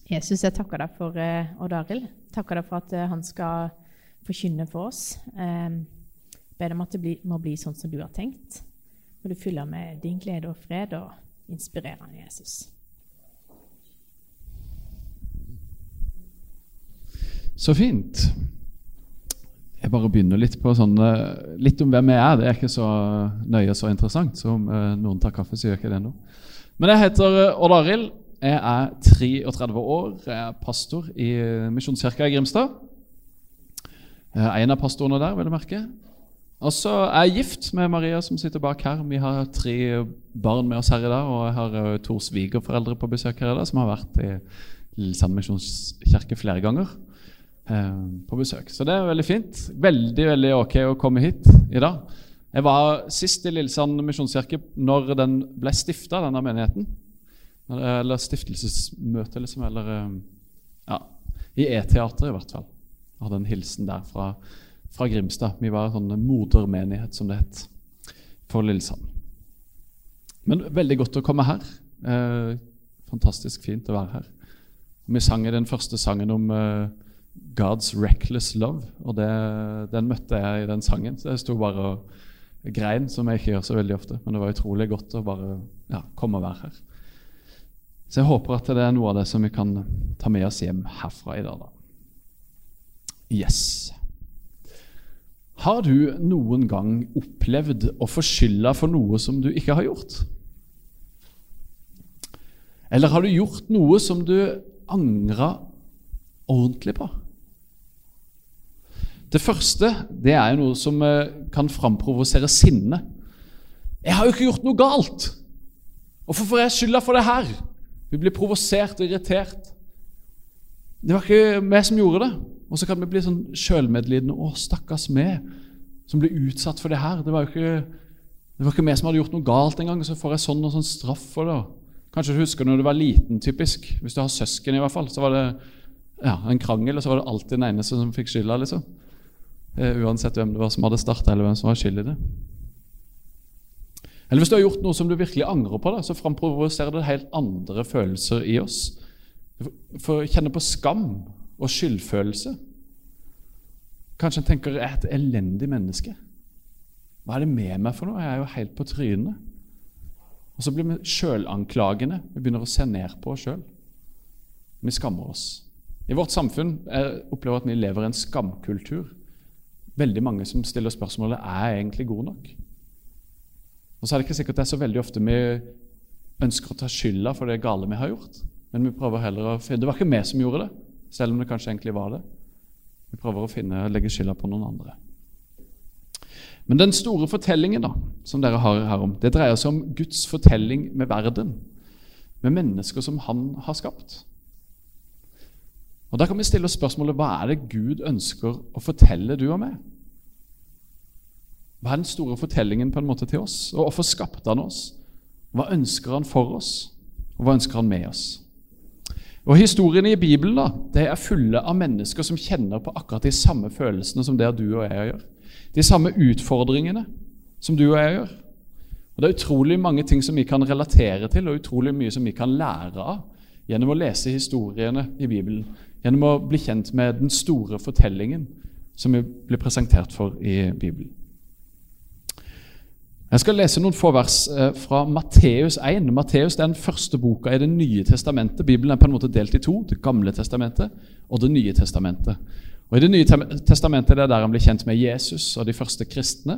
Jesus, jeg takker deg for Odd Arild. Takker deg for at han skal forkynne for oss. Ber om at det må bli sånn som du har tenkt. Og du fyller med din glede og fred og inspirerer han, Jesus. Så fint. Jeg bare begynner litt på litt om hvem jeg er. Det er ikke så nøye og så interessant, så om noen tar kaffe, så gjør ikke det nå. Men jeg heter Odd Arild. Jeg er 33 år, jeg er pastor i Misjonskirka i Grimstad. Jeg er en av pastorene der, vil jeg merke. Og så er jeg gift med Maria som sitter bak her. Vi har 3 barn med oss her i dag, og jeg har 2 svigerforeldre på besøk her i dag, som har vært i Lillesand Misjonskirke flere ganger på besøk. Så det er veldig fint. Veldig, veldig ok å komme hit i dag. Jeg var sist i Lillesand Misjonskirke når den ble stiftet, denne menigheten. Eller stiftelsesmøte, liksom, eller i E-teateret i hvert fall. Jeg hadde en hilsen der fra Grimstad. Vi var en sånn modermenighet, som det het, for Lillesand. Men veldig godt å komme her. Fantastisk fint å være her. Vi sang i den første sangen om God's Reckless Love, og den møtte jeg i den sangen, så jeg sto bare og grein, som jeg ikke gjør så veldig ofte, men det var utrolig godt å bare komme og være her. Så jeg håper at det er noe av det som vi kan ta med oss hjem herfra i dag. Yes. Har du noen gang opplevd å få skylda for noe som du ikke har gjort? Eller har du gjort noe som du angrer ordentlig på? Det første, det er jo noe som kan framprovosere sinne. Jeg har jo ikke gjort noe galt. Hvorfor får jeg skylda for det her? Vi blir provosert og irritert. Det var ikke meg som gjorde det. Og så kan vi bli sånn selvmedlidende. Å, stakkars meg som blir utsatt for det her. Det var ikke meg som hadde gjort noe galt en gang, så får jeg sånn og sånn straff for det. Kanskje du husker når du var liten, typisk. Hvis du har søsken i hvert fall, så var det en krangel, og så var det alltid den eneste som fikk skylda, liksom. Uansett hvem det var som hadde startet, eller hvem som var skyld i det. Eller hvis du har gjort noe som du virkelig angrer på, så framprovoserer det helt andre følelser i oss. For å kjenne på skam og skyldfølelse. Kanskje en tenker, jeg er et elendig menneske. Hva er det med meg for noe? Jeg er jo helt på trynet. Og så blir vi selvanklagende. Vi begynner å se ned på oss selv. Vi skammer oss. I vårt samfunn opplever jeg at vi lever i en skamkultur. Veldig mange som stiller spørsmålet, er jeg egentlig god nok? Og så er det ikke sikkert det er så veldig ofte vi ønsker å ta skylda for det gale vi har gjort, men vi prøver heller å finne, det var ikke meg som gjorde det, selv om det kanskje egentlig var det. Vi prøver å legge skylda på noen andre. Men den store fortellingen da, som dere har her om, det dreier seg om Guds fortelling med verden, med mennesker som han har skapt. Og da kan vi stille oss spørsmålet, hva er det Gud ønsker å fortelle du og meg? Hva er den store fortellingen på en måte til oss? Og hvorfor skapte han oss? Hva ønsker han for oss? Og hva ønsker han med oss? Og historiene i Bibelen da, det er fulle av mennesker som kjenner på akkurat de samme følelsene som det du og jeg gjør. De samme utfordringene som du og jeg gjør. Og det er utrolig mange ting som vi kan relatere til, og utrolig mye som vi kan lære av gjennom å lese historiene i Bibelen, gjennom å bli kjent med den store fortellingen som vi blir presentert for i Bibelen. Jeg skal lese noen få vers fra Matteus 1. Matteus er den første boka i det nye testamentet. Bibelen er på en måte delt i 2, det gamle testamentet og det nye testamentet. Og i det nye testamentet er det der han blir kjent med Jesus og de første kristne.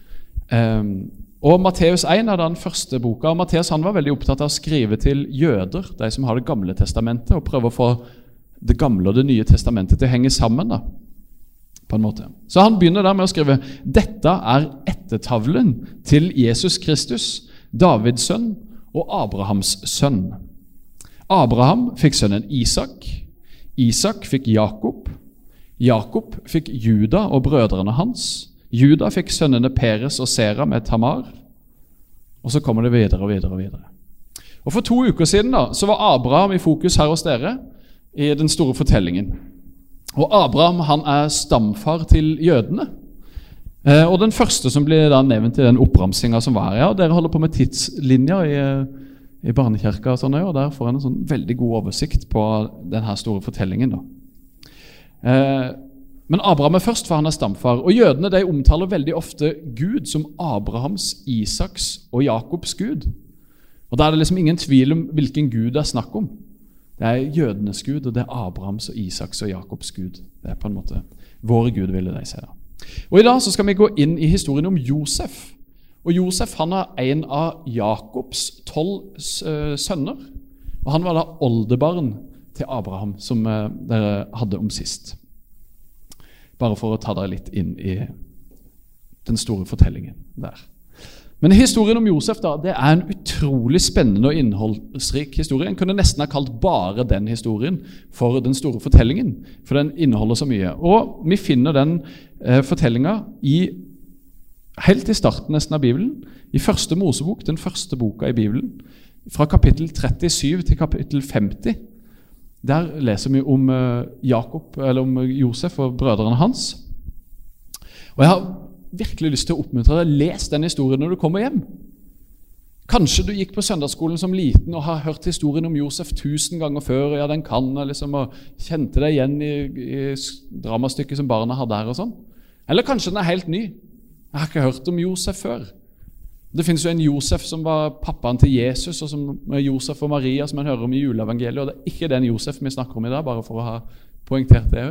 Og Matteus 1 er den første boka, og Matteus han var veldig opptatt av å skrive til jøder, de som har det gamle testamentet, og prøve å få det gamle og det nye testamentet til å henge sammen da, på en måte. Så han begynner der med å skrive, dette er ettertavlen til Jesus Kristus, Davids sønn og Abrahams sønn. Abraham fikk sønnen Isak, Isak fikk Jakob, Jakob fikk Juda og brødrene hans, Juda fikk sønnene Peres og Sera med Tamar, og så kommer det videre og videre og videre. Og for 2 uker siden da, så var Abraham i fokus her hos dere i den store fortellingen. Og Abraham han er stamfar til jødene. Og den første som blir da nevnt i den oppramsingen som var, dere holder på med tidslinjer i barnekirka og sånn, og der får en sånn veldig god oversikt på denne store fortellingen da. Men Abraham først, for han stamfar, og jødene de omtaler veldig ofte Gud som Abrahams, Isaks og Jakobs Gud. Og da det liksom ingen tvil om hvilken Gud det snakk om. Det jødenes Gud, og det Abrahams og Isaks og Jakobs Gud. Det på en måte våre Gud, ville de si da. Og i dag så skal vi gå inn i historien om Josef. Og Josef han en av Jakobs 12 sønner, og han var da oldebarn til Abraham, som dere hadde om sist. Bare for å ta dere litt inn i den store fortellingen der. Men historien om Josef da, det en utrolig spennende og innholdsrik historie. En kunne nesten ha kalt bare den historien for den store fortellingen, for den inneholder så mye. Og vi finner den fortellingen helt i starten nesten av Bibelen, i første Mosebok, den første boka i Bibelen, fra kapittel 37 til kapittel 50. Der leser vi om Jakob, eller om Josef og brødrene hans. Og jeg har virkelig lyst til å oppmuntre deg, les den historien når du kommer hjem. Kanskje du gikk på søndagsskolen som liten og har hørt historien om Josef 1000 ganger før, og ja, den kan, liksom, og kjente deg igjen i dramastykket som barna hadde her og sånn. Eller kanskje den helt ny. Jeg har ikke hørt om Josef før. Det finnes jo en Josef som var pappaen til Jesus, og som Josef og Maria som man hører om i juleevangeliet, og det ikke den Josef vi snakker om i dag, bare for å ha poengtert det.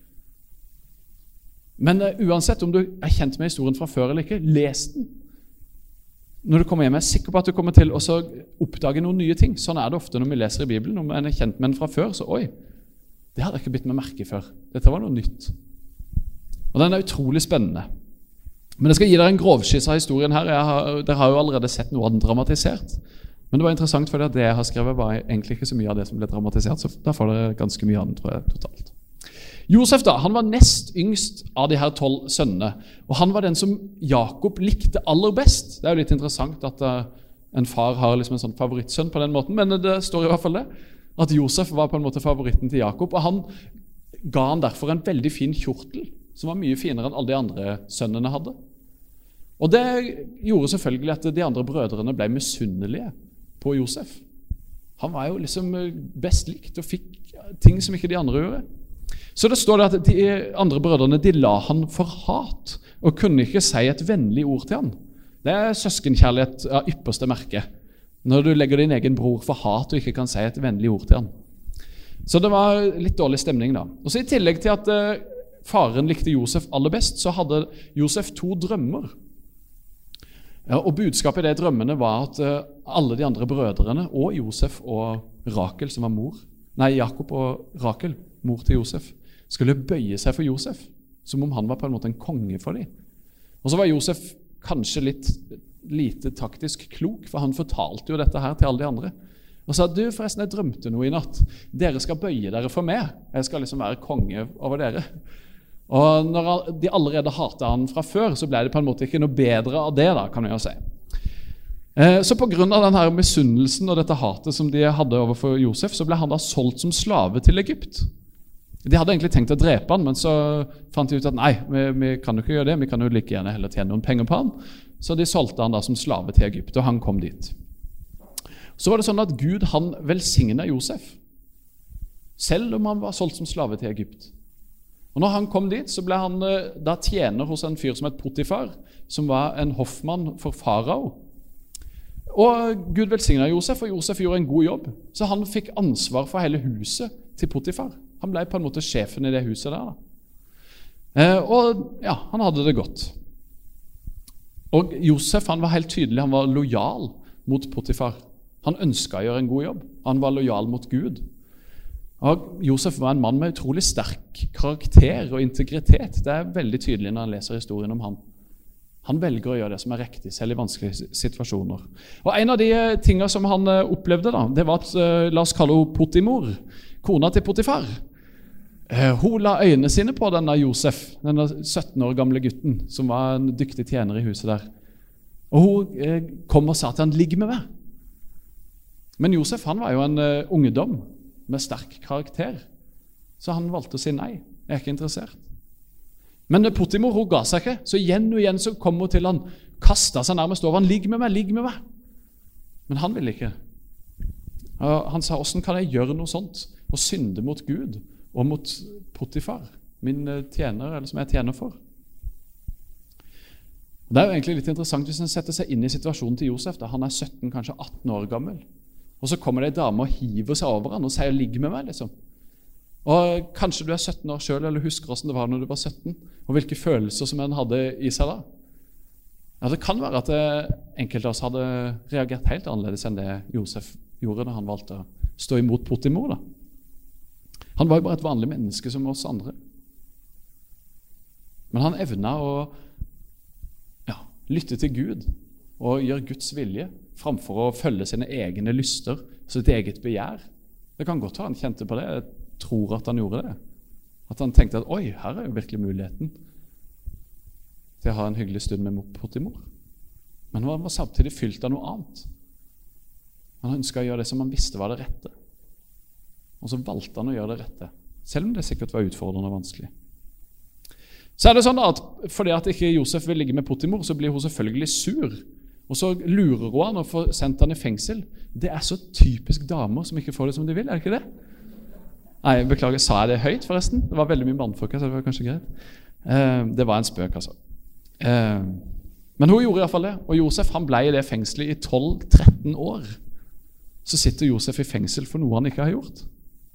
Men uansett om du kjent med historien fra før eller ikke, les den. Når du kommer hjem, jeg sikker på at du kommer til å oppdage noen nye ting. Sånn det ofte når vi leser i Bibelen. Om en kjent med den fra før, så oi, det hadde jeg ikke bitt meg merke før. Dette var noe nytt. Og den utrolig spennende. Men jeg skal gi dere en grovskiss av historien her. Dere har jo allerede sett noe av den dramatisert. Men det var interessant, for det jeg har skrevet var egentlig ikke så mye av det som ble dramatisert, så da får dere ganske mye av den, tror jeg, totalt. Josef da, han var nest yngst av de her 12 sønnene, og han var den som Jakob likte aller best. Det jo litt interessant at en far har liksom en sånn favorittsønn på den måten, men det står i hvert fall det, at Josef var på en måte favoritten til Jakob, og han ga han derfor en veldig fin kjortel, som var mye finere enn alle de andre sønnene hadde. Og det gjorde selvfølgelig at de andre brødrene ble misunnelige på Josef. Han var jo liksom best likt og fikk ting som ikke de andre gjorde. Så det står det at de andre brødrene, de la han for hat, og kunne ikke si et vennlig ord til han. Det søskenkjærlighet av ypperste merke, når du legger din egen bror for hat og ikke kan si et vennlig ord til han. Så det var litt dårlig stemning da. Og så i tillegg til at faren likte Josef aller best, så hadde Josef 2 drømmer. Ja, og budskapet i de drømmene var at alle de andre brødrene, og Josef og Rakel, som var Jakob og Rakel, mor til Josef, skulle bøye seg for Josef, som om han var på en måte en konge for dem. Og så var Josef kanskje litt lite taktisk klok, for han fortalte jo dette her til alle de andre. Og sa, du forresten, jeg drømte noe i natt. Dere skal bøye dere for meg. Jeg skal liksom være konge over dere. Og når de allerede hatet han fra før, så ble det på en måte ikke noe bedre av det da, kan vi jo si. Så på grunn av denne misunnelsen og dette hatet som de hadde overfor Josef, så ble han da solgt som slave til Egypt. De hadde egentlig tenkt å drepe han, men så fant de ut at nei, vi kan jo ikke gjøre det, vi kan jo like gjerne heller tjene noen penger på han. Så de solgte han da som slave til Egypt, og han kom dit. Så var det sånn at Gud, han velsignet Josef, selv om han var solgt som slave til Egypt. Og når han kom dit, så ble han da tjener hos en fyr som het Potifar, som var en hoffmann for farao. Og Gud velsignet Josef, og Josef gjorde en god jobb, så han fikk ansvar for hele huset til Potifar. Han ble på en måte sjefen i det huset der da. Og ja, han hadde det godt. Og Josef, han var helt tydelig, han var lojal mot Potifar. Han ønsket å gjøre en god jobb. Han var lojal mot Gud. Og Josef var en mann med utrolig sterk karakter og integritet. Det veldig tydelig når han leser historien om han. Han velger å gjøre det som riktig, selv i vanskelige situasjoner. Og en av de tingene som han opplevde da, det var at, la oss kalle henne Potimor, kona til Potifar. Hun la øynene sine på denne Josef, denne 17 år gamle gutten, som var en dyktig tjener i huset der. Og hun kom og sa til han, ligg med meg. Men Josef, han var jo en ungdom med sterk karakter, så han valgte å si nei. Jeg ikke interessert. Men Potimor, hun ga seg ikke, så igjen og igjen så kom hun til han, kastet seg nærmest over han, ligg med meg. Men han ville ikke. Og han sa, hvordan kan jeg gjøre noe sånt? Og synde mot Gud og mot Potifar, min tjener, eller som jeg tjener for. Det er jo egentlig litt interessant hvis en setter seg inn i situasjonen til Josef, da han 17, kanskje 18 år gammel. Og så kommer det en dame og hiver seg over han og sier, ligg med meg, liksom. Og kanskje du 17 år selv, eller husker hvordan det var når du var 17, og hvilke følelser som en hadde i seg da. Ja, det kan være at enkelte av oss hadde reagert helt annerledes enn det Josef gjorde da han valgte å stå imot Potifar, da. Han var jo bare et vanlig menneske som oss andre. Men han evnet å lytte til Gud og gjøre Guds vilje framfor å følge sine egne lyster, sitt eget begjær. Det kan godt være han kjente på det. Jeg tror at han gjorde det. At han tenkte at oi, her jo virkelig muligheten til å ha en hyggelig stund med Potifar. Men han var samtidig fylt av noe annet. Han ønsket å gjøre det som han visste var det rette. Og så valgte han å gjøre det rette, selv om det sikkert var utfordrende og vanskelig. Så det sånn at fordi at ikke Josef vil ligge med Potifar, så blir hun selvfølgelig sur. Og så lurer hun han og får sendt han i fengsel. Det så typisk damer som ikke får det som de vil, det ikke det? Nei, beklager, sa jeg det høyt forresten? Det var veldig mye mannfolk, så det var kanskje greit. Det var en spøk, altså. Men hun gjorde i hvert fall det, og Josef han ble i det fengselet i 12-13 år. Så sitter Josef i fengsel for noe han ikke har gjort.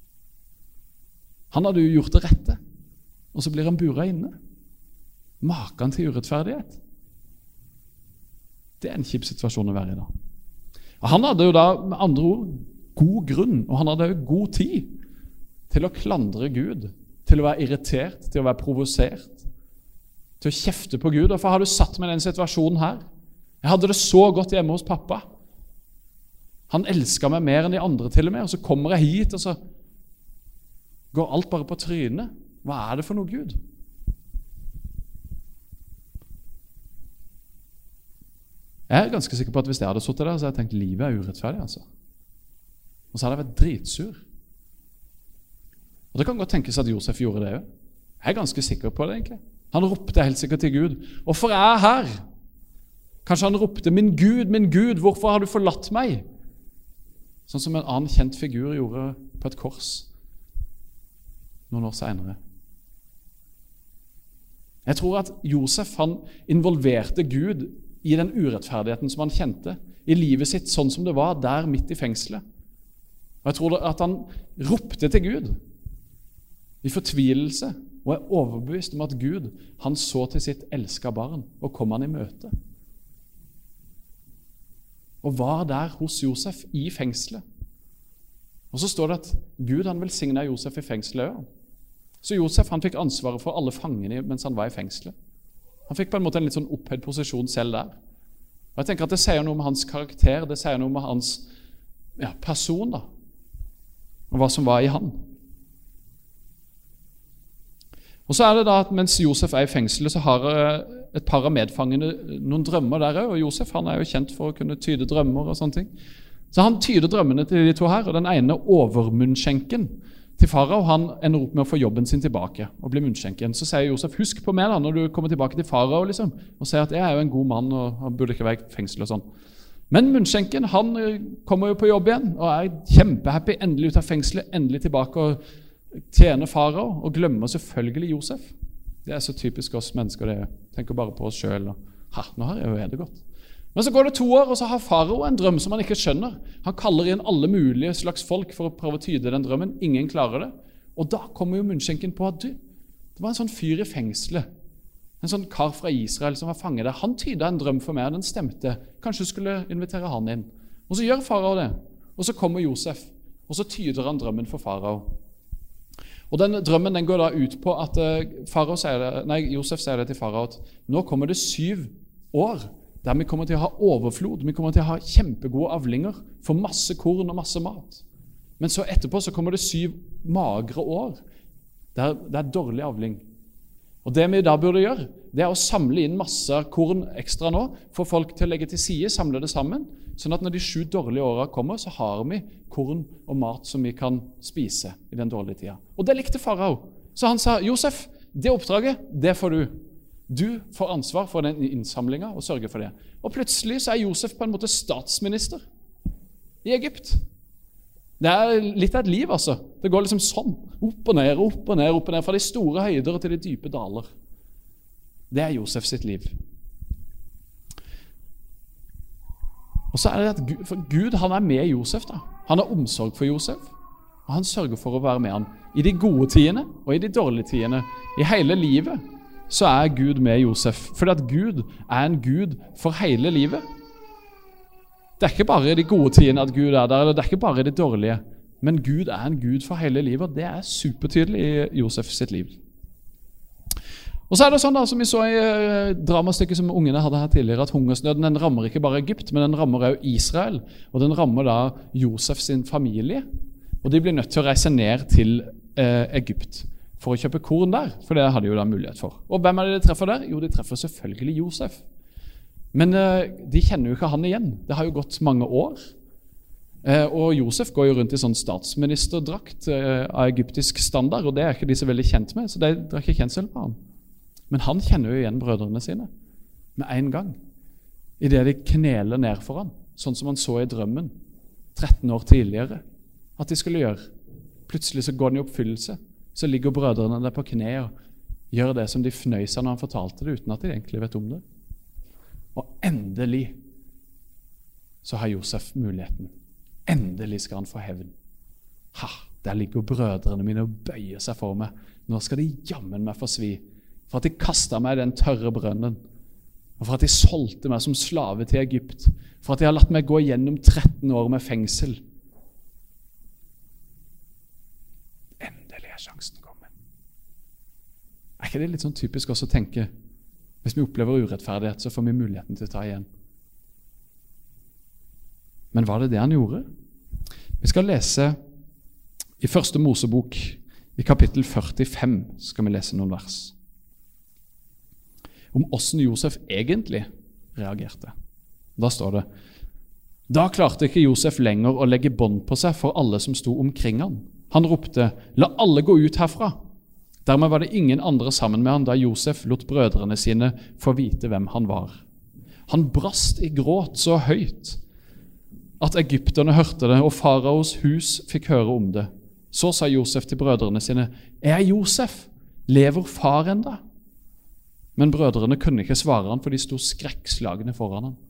Han hadde jo gjort det rette, og så blir han buret inne. Maken til urettferdighet. Det en kjip situasjon å være i da. Og han hadde jo da med andre ord god grunn, og han hadde jo god tid til å klandre Gud, til å være irritert, til å være provosert, til å kjefte på Gud. Hvorfor har du satt meg i den situasjonen her? Jeg hadde det så godt hjemme hos pappa. Han elsket meg mer enn de andre til og med, og så kommer jeg hit, og så går alt bare på trynet. Hva det for noe, Gud? Jeg ganske sikker på at hvis jeg hadde suttet der, så hadde jeg tenkt livet urettferdig, altså. Og så hadde jeg vært dritsur. Og det kan godt tenkes at Josef gjorde det jo. Jeg ganske sikker på det, egentlig. Han ropte helt sikkert til Gud. Hvorfor jeg her? Kanskje han ropte, min Gud, hvorfor har du forlatt meg? Sånn som en annen kjent figur gjorde på et kors noen år senere. Jeg tror at Josef han involverte Gud i den urettferdigheten som han kjente, i livet sitt sånn som det var der midt i fengselet. Og jeg tror at han ropte til Gud i fortvilelse, og overbevist om at Gud, han så til sitt elsket barn, og kom han i møte. Og var der hos Josef i fengselet. Og så står det at Gud han velsignet Josef i fengselet også. Så Josef han fikk ansvaret for alle fangene mens han var i fengselet. Han fikk på en måte en litt sånn opphøyd posisjon selv der. Og jeg tenker at det sier noe om hans karakter, det sier noe om hans person da, og hva som var i han. Og så det da at mens Josef i fengselet, så har et par av medfangene noen drømmer der også, og Josef han jo kjent for å kunne tyde drømmer og sånne ting. Så han tyder drømmene til de to her, og den ene overmunnskjenken til farao, han ender opp med å få jobben sin tilbake og bli munnskjenken. Så sier Josef, husk på meg da, når du kommer tilbake til farao, liksom, og sier at jeg jo en god mann, og han burde ikke være i fengsel og sånn. Men munnskjenken, han kommer jo på jobb igjen, og kjempehappy, endelig ut av fengselet, endelig tilbake og tjener farao, og glemmer selvfølgelig Josef. Det så typisk oss mennesker, det tenker bare på oss selv, og nå har jeg jo det godt. Men så går det 2 år, og så har farao en drøm som han ikke skjønner. Han kaller inn alle mulige slags folk for å prøve å tyde den drømmen. Ingen klarer det. Og da kommer jo munnskjenken på at det var en sånn fyr i fengselet. En sånn kar fra Israel som var fanget der. Han tydet en drøm for meg, og den stemte. Kanskje du skulle invitere han inn. Og så gjør farao det. Og så kommer Josef, og så tyder han drømmen for farao. Og den drømmen den går da ut på at Josef sier det til farao at nå kommer det 7 år der vi kommer til å ha overflod, vi kommer til å ha kjempegode avlinger, for masse korn og masse mat. Men så etterpå så kommer det 7 magre år, der det dårlig avling. Og det vi da burde gjøre, det å samle inn masse korn ekstra nå, få folk til å legge til side, samle det sammen, sånn at når de 7 dårlige årene kommer, så har vi korn og mat som vi kan spise i den dårlige tida. Og det likte farao. Så han sa, Josef, det oppdraget, det får du. Du får ansvar for den innsamlingen og sørger for det. Og plutselig så Josef på en måte statsminister i Egypt. Det litt av et liv, altså. Det går liksom sånn, opp og ned, opp og ned, opp og ned, fra de store høyder til de dype daler. Det Josef sitt liv. Og så det at Gud, han med Josef da. Han har omsorg for Josef, og han sørger for å være med han i de gode tidene og i de dårlige tidene. I hele livet så Gud med Josef, fordi at Gud en Gud for hele livet. Det ikke bare i de gode tidene at Gud der, eller det ikke bare i de dårlige, men Gud en Gud for hele livet, og det supertydelig i Josef sitt liv. Og så det sånn da, som vi så i dramastykket som ungene hadde her tidligere, at hungersnøden den rammer ikke bare Egypt, men den rammer også Israel, og den rammer da Josef sin familie, og de blir nødt til å reise ned til Egypt for å kjøpe korn der, for det hadde jo da mulighet for. Og hvem det de treffer der? Jo, de treffer selvfølgelig Josef. Men de kjenner jo ikke han igjen. Det har jo gått mange år, og Josef går jo rundt i sånn statsministerdrakt av egyptisk standard, og det ikke de så veldig kjent med, så de drar ikke kjensel på ham. Men han kjenner jo igjen brødrene sine med en gang, i det de kneler ned for han, sånn som han så i drømmen 13 år tidligere, at de skulle gjøre. Plutselig så går den i oppfyllelse, så ligger brødrene der på kne og gjør det som de fnøy seg når han fortalte det, uten at de egentlig vet om det. Og endelig så har Josef muligheten. Endelig skal han få hevn. Der ligger brødrene mine og bøyer seg for meg. Nå skal de jammen meg få svi, for at de kastet meg i den tørre brønnen, og for at de solgte meg som slave til Egypt, for at de har latt meg gå gjennom 13 år med fengsel. Endelig sjansen kommet. Ikke det litt sånn typisk også å tenke, hvis vi opplever urettferdighet, så får vi muligheten til å ta igjen? Men var det han gjorde? Vi skal lese i første Mosebok, i kapittel 45, skal vi lese noen vers om hvordan Josef egentlig reagerte. Da står det: Da klarte ikke Josef lenger å legge bånd på seg for alle som sto omkring han. Han ropte: La alle gå ut herfra. Dermed var det ingen andre sammen med han da Josef lot brødrene sine få vite hvem han var. Han brast i gråt så høyt at egypterne hørte det, og faraos hus fikk høre om det. Så sa Josef til brødrene sine: Josef? Lever far enda? Men brødrene kunne ikke svare han, for de sto skrekkslagne foran han.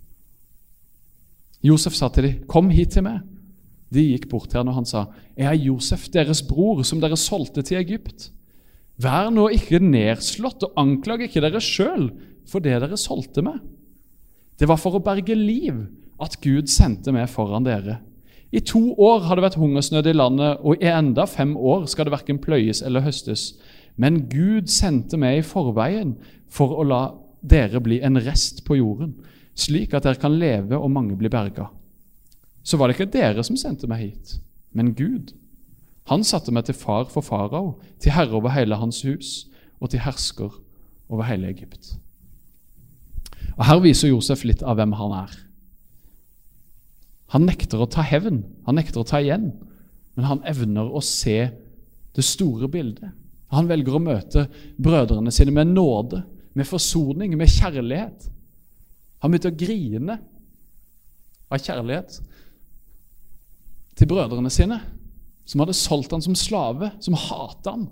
Josef sa til dem: Kom hit til meg. De gikk bort til han, og han sa: Josef, deres bror, som dere solgte til Egypt. Vær nå ikke nedslått, og anklag ikke dere selv for det dere solgte med. Det var for å berge liv at Gud sendte meg foran dere. I 2 år har det vært hungersnød i landet, og i enda 5 år skal det hverken pløyes eller høstes. Men Gud sendte meg i forveien for å la dere bli en rest på jorden, slik at dere kan leve og mange blir berga. Så var det ikke dere som sendte meg hit, men Gud. Han satte meg til far for farao, til herre over hele hans hus, og til hersker over hele Egypt. Og her viser Josef litt av hvem han er. Han nekter å ta hevn, han nekter å ta igjen, men han evner å se det store bildet. Han velger å møte brødrene sine med nåde, med forsoning, med kjærlighet. Han begynte å grine av kjærlighet til brødrene sine, som hadde solgt han som slave, som hatet han.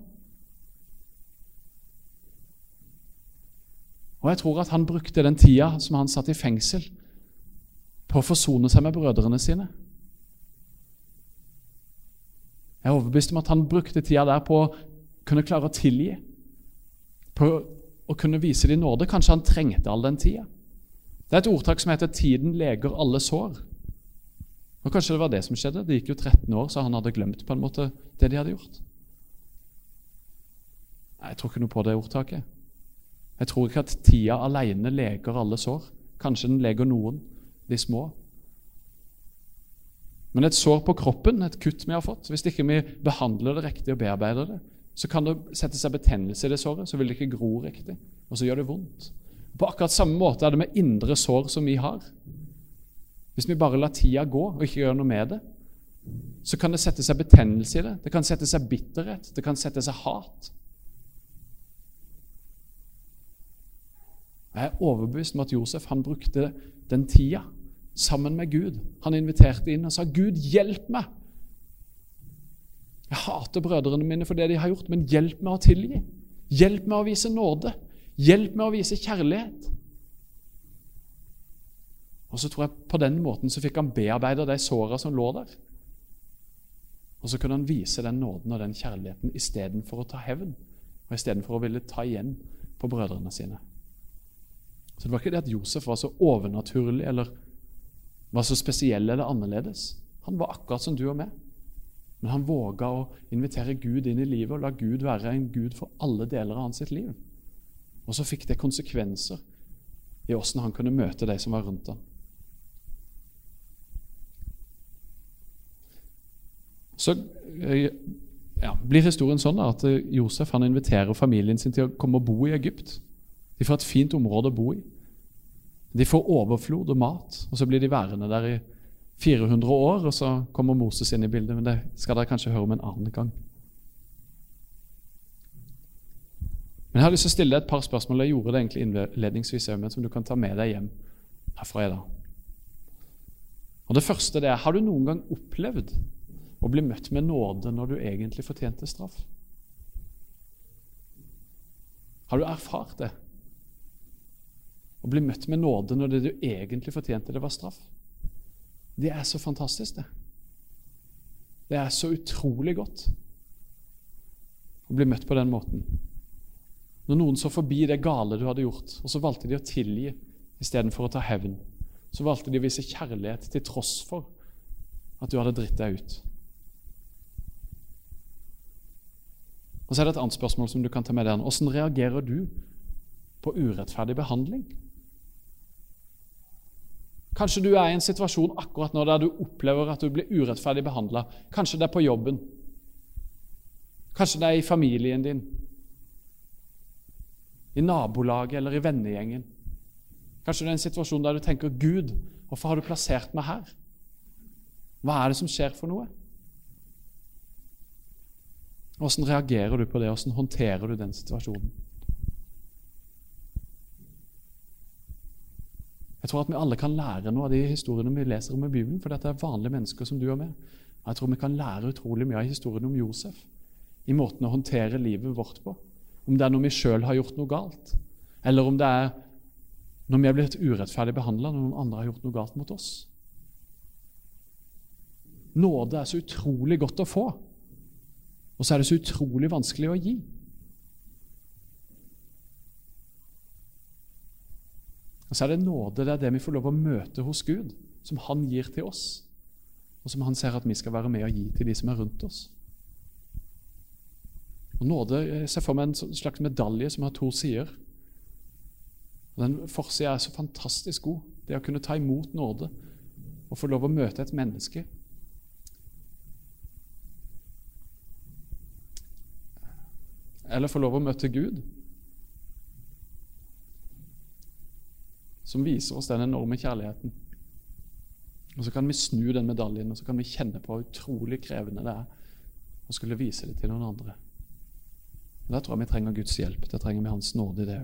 Og jeg tror at han brukte den tida som han satt i fengsel på å forsone seg med brødrene sine. Jeg er overbevist om at han brukte tida der på å kunne klare å tilgi, på å kunne vise de nåde. Kanskje han trengte all den tida. Det et ordtak som heter «Tiden leger alle sår». Og kanskje det var det som skjedde. Det gikk jo 13 år, så han hadde glemt på en måte det de hadde gjort. Nei, jeg tror ikke noe på det ordtaket. Jeg tror ikke at tida alene leger alle sår. Kanskje den leger noen, de små. Men et sår på kroppen, et kutt vi har fått, hvis ikke vi behandler det riktig og bearbeider det, så kan det sette seg betennelse i det såret, så vil det ikke gro riktig, og så gjør det vondt. På akkurat samme måte det med indre sår som vi har. Hvis vi bare lar tida gå og ikke gjør noe med det, så kan det sette seg betennelse i det, det kan sette seg bitterhet, det kan sette seg hat. Jeg er overbevist om at Josef, han brukte den tida sammen med Gud. Han inviterte inn og sa: Gud, hjelp meg Jeg hater brødrene mine for det de har gjort, men hjelp meg å tilgi. Hjelp meg å vise nåde. Hjelp meg å vise kjærlighet. Og så tror jeg på den måten så fikk han bearbeidet de sårene som lå der. Og så kunne han vise den nåden og den kjærligheten i stedet for å ta hevn, og i stedet for å ville ta igjen på brødrene sine. Så det var ikke det at Josef var så overnaturlig eller var så spesiell eller annerledes. Han var akkurat som du og meg. Men han våget å invitere Gud inn i livet og la Gud være en Gud for alle deler av hans sitt liv. Og så fikk det konsekvenser i hvordan han kunne møte de som var rundt ham. Så blir historien sånn at Josef han inviterer familien sin til å komme og bo i Egypt. De får et fint område å bo i. De får overflod og mat, og så blir de værende der i 400 år, og så kommer Moses inn i bildet, men det skal dere kanskje høre om en annen gang. Men jeg har lyst til å stille deg et par spørsmål. Jeg gjorde det egentlig innledningsvis, men som du kan ta med deg hjem herfra i dag. Og det første det er, har du noen gang opplevd å bli møtt med nåde når du egentlig fortjente straff? Har du erfart det? Å bli møtt med nåde når det du egentlig fortjente det var straff? Det er så fantastisk det. Det er så utrolig godt å bli møtt på den måten. Når noen så forbi det gale du hadde gjort, og så valgte de å tilgi i stedet for å ta hevn, så valgte de å vise kjærlighet til tross for at du hadde dritt deg ut. Og så er det et annet spørsmål som du kan ta med deg. Hvordan reagerer du på urettferdig behandling? Kanskje du er i en situasjon akkurat nå der du opplever at du blir urettferdig behandlet. Kanskje det er på jobben. Kanskje det er i familien din. I nabolaget eller i vennegjengen. Kanskje det er en situasjon der du tenker, Gud, hvorfor har du plassert meg her? Hva er det som skjer for noe? Hvordan reagerer du på det? Hvordan håndterer du den situasjonen? Jeg tror at vi alle kan lære noe av de historiene vi leser om i Bibelen, for dette er vanlige mennesker som du og meg. Jeg tror vi kan lære utrolig mye av historien om Josef, i måten å håndtere livet vårt på. Om det er når vi selv har gjort noe galt, eller om det er når vi har blitt urettferdig behandlet, når noen andre har gjort noe galt mot oss. Nåde er så utrolig godt å få, og så er det så utrolig vanskelig å gi. Og så er det nåde, det er det vi får lov å møte hos Gud, som han gir til oss, og som han ser at vi skal være med og gi til de som er rundt oss. Og nåde, jeg ser for meg en slags medalje som har to sider. Og den forsiden er så fantastisk god, det å kunne ta imot nåde, og få lov å møte et menneske. Eller få lov å møte Gud, som viser oss den enorme kjærligheten. Og så kan vi snu den medaljen, og så kan vi kjenne på hvor utrolig krevende det er å skulle vise det til noen andre. Og der tror jeg vi trenger Guds hjelp. Der trenger vi hans nåde i det.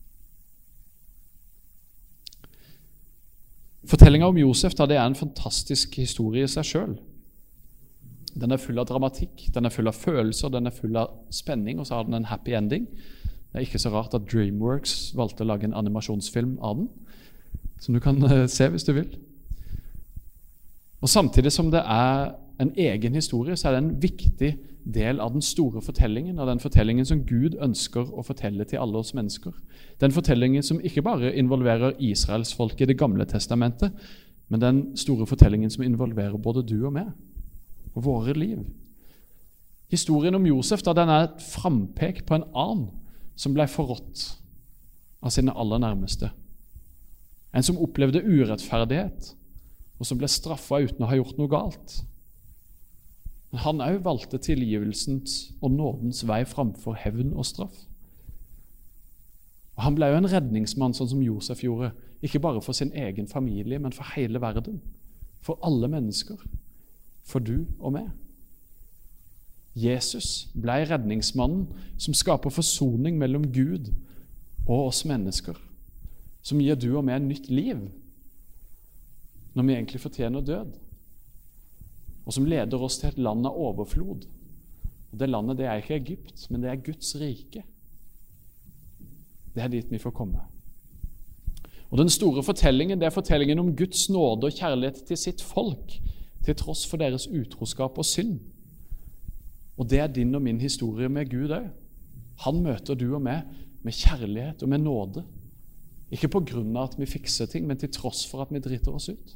Fortellingen om Josef det er en fantastisk historie i seg selv. Den er full av dramatikk, den er full av følelser, den er full av spenning, og så har den en happy ending. Det er ikke så rart at DreamWorks valgte å lage en animasjonsfilm av den, som du kan se hvis du vil. Og samtidig som det er en egen historie, så er det en viktig del av den store fortellingen, av den fortellingen som Gud ønsker å fortelle til alle oss mennesker. Den fortellingen som ikke bare involverer Israels folk i det gamle testamentet, men den store fortellingen som involverer både du og meg, og våre liv. Historien om Josef den er et frampek på en annen som ble forrådt av sine aller nærmeste. En som opplevde urettferdighet, og som ble straffet uten å ha gjort noe galt. Men han også valgte tilgivelsens og nådens vei framfor hevn og straff. Og han ble jo en redningsmann, sånn som Josef gjorde, ikke bare for sin egen familie, men for hele verden, for alle mennesker, for du og meg. Jesus ble redningsmannen som skaper forsoning mellom Gud og oss mennesker, som gir du og meg et nytt liv når vi egentlig fortjener død, og som leder oss til et land av overflod, Og det landet, det er ikke Egypt, men det er Guds rike. Det er dit vi får komme. Og den store fortellingen, det er fortellingen om Guds nåde og kjærlighet til sitt folk, til tross for deres utroskap og synd. Og det er din og min historie med Gud også. Han møter du og meg med kjærlighet og med nåde. Ikke på grunn av at vi fikser ting, men til tross for at vi driter oss ut.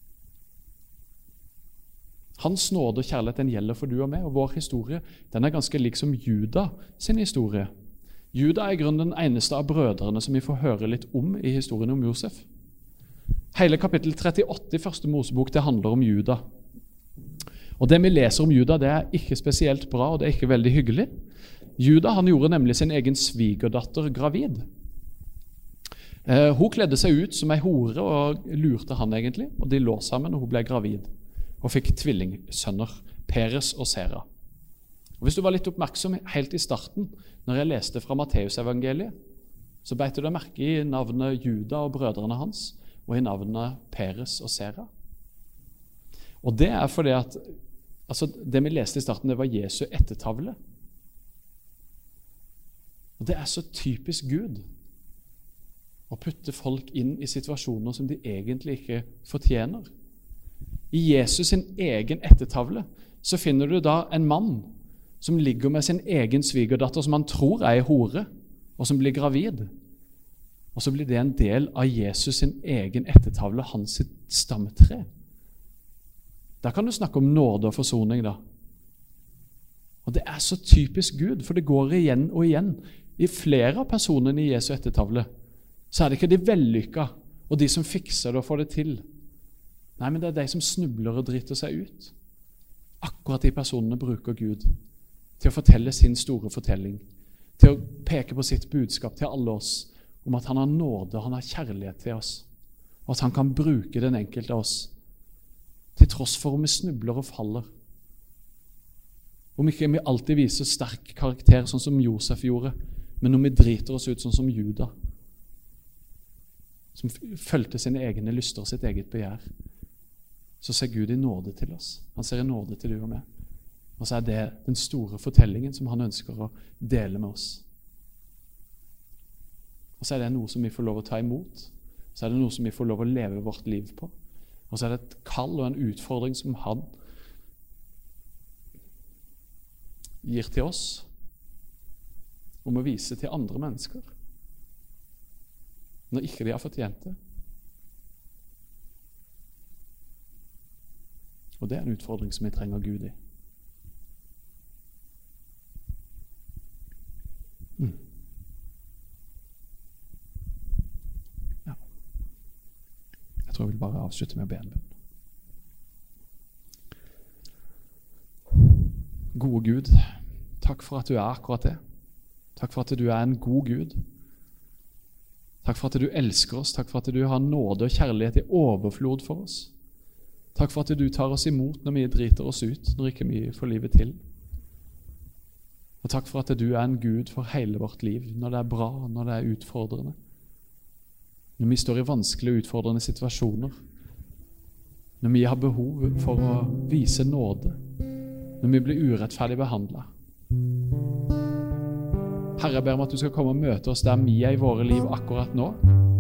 Hans nåde og kjærlighet, den gjelder for du og meg, og vår historie, den er ganske lik som Juda sin historie. Juda er i grunnen den eneste av brødrene som vi får høre litt om i historien om Josef. Hele kapittel 38 i første Mosebok, det handler om Juda. Og det vi leser om Juda, det er ikke spesielt bra, og det er ikke veldig hyggelig. Juda, han gjorde nemlig sin egen svigerdatter gravid. Hun kledde seg ut som en hore og lurte han egentlig, og de lå sammen, og hun ble gravid. Og fikk tvillingsønner, Peres og Sera. Og hvis du var litt oppmerksom helt i starten, når jeg leste fra Matteusevangeliet, så beit du deg merke i navnet Juda og brødrene hans, og i navnet Peres og Sera. Og det er fordi at det vi leste i starten, det var Jesu ettertavle. Og det er så typisk Gud å putte folk inn i situasjoner som de egentlig ikke fortjener. I Jesus sin egen ettertavle så finner du da en mann som ligger med sin egen svigerdatter som han tror er en hore, og som blir gravid. Og så blir det en del av Jesus sin egen ettertavle, hans stamtre. Der kan du snakke om nåde og forsoning da. Og det er så typisk Gud, for det går igjen og igjen. I flere av personene i Jesu ettertavle så er det ikke de vellykka og de som fikser det og får det til. Nei, men det er de som snubler og driter seg ut. Akkurat de personene bruker Gud til å fortelle sin store fortelling, til å peke på sitt budskap til alle oss om at han har nåde, han har kjærlighet til oss, og at han kan bruke den enkelte av oss, til tross for om vi snubler og faller. Om ikke vi alltid viser sterk karakter, sånn som Josef gjorde, men når vi driter oss ut sånn som Juda, som følte sine egne lyster og sitt eget begjær, så ser Gud i nåde til oss. Han ser i nåde til du og meg. Og så er det den store fortellingen som han ønsker å dele med oss. Og så er det noe som vi får lov å ta imot. Så er det noe som vi får lov å leve vårt liv på. Og så er det et kall og en utfordring som han gir til oss om å vise til andre mennesker når ikke de har fortjent det. Og det er en utfordring som vi trenger Gud i. Ja. Jeg tror jeg vil bare avslutte med å be en bønn. Gode Gud, takk for at du er akkurat det. Takk for at du er en god Gud. Takk for at du elsker oss. Takk for at du har nåde og kjærlighet i overflod for oss. Takk for at du tar oss imot når vi driter oss ut, når ikke vi får livet til. Og takk for at du er en Gud for hele vårt liv, når det er bra, når det er utfordrende. Når vi står i vanskelige og utfordrende situasjoner. Når vi har behov for å vise nåde. Når vi blir urettferdig behandlet. Herre, jeg ber om at du skal komme og møte oss der vi er i våre liv akkurat nå.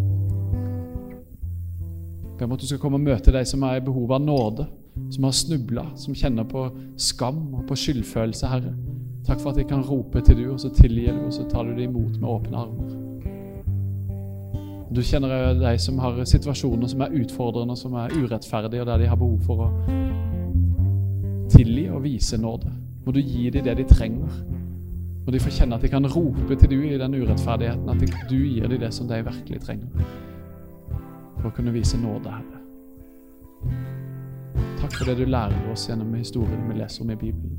Jeg ber om at du skal komme og møte deg som er i behov av nåde, som har snublet, som kjenner på skam og på skyldfølelse, Herre. Takk for at jeg kan rope til du, og så tilgir du, og så tar du det imot med åpne armer. Du kjenner deg som har situasjoner som er utfordrende, som er urettferdige, og der de har behov for å tilgi og vise nåde. Må du gi dem det de trenger. Må de få kjenne at de kan rope til du i den urettferdigheten, at du gir dem det som de virkelig trenger. For å kunne vise nåde, Herre. Takk for det du lærer oss gjennom historien vi leser om i Bibelen.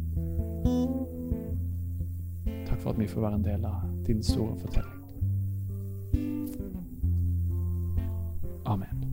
Takk for at vi får være en del av din store fortelling. Amen.